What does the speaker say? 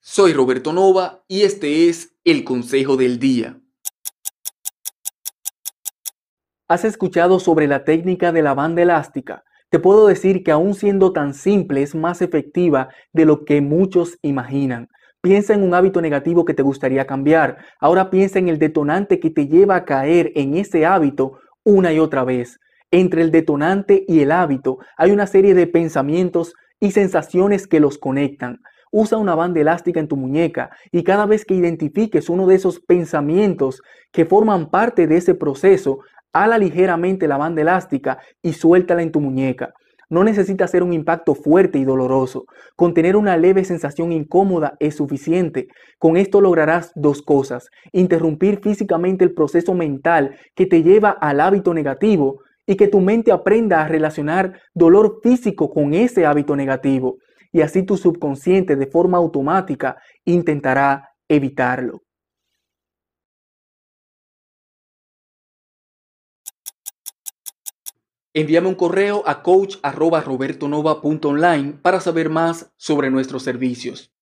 Soy Roberto Nova y este es el Consejo del Día. ¿Has escuchado sobre la técnica de la banda elástica? Te puedo decir que aún siendo tan simple es más efectiva de lo que muchos imaginan. Piensa en un hábito negativo que te gustaría cambiar. Ahora piensa en el detonante que te lleva a caer en ese hábito una y otra vez. Entre el detonante y el hábito hay una serie de pensamientos y sensaciones que los conectan. Usa una banda elástica en tu muñeca y cada vez que identifiques uno de esos pensamientos que forman parte de ese proceso, ala ligeramente la banda elástica y suéltala en tu muñeca. No necesita ser un impacto fuerte y doloroso. Con tener una leve sensación incómoda es suficiente. Con esto lograrás dos cosas: interrumpir físicamente el proceso mental que te lleva al hábito negativo y que tu mente aprenda a relacionar dolor físico con ese hábito negativo. Y así tu subconsciente de forma automática intentará evitarlo. Envíame un correo a coach@robertonova.online para saber más sobre nuestros servicios.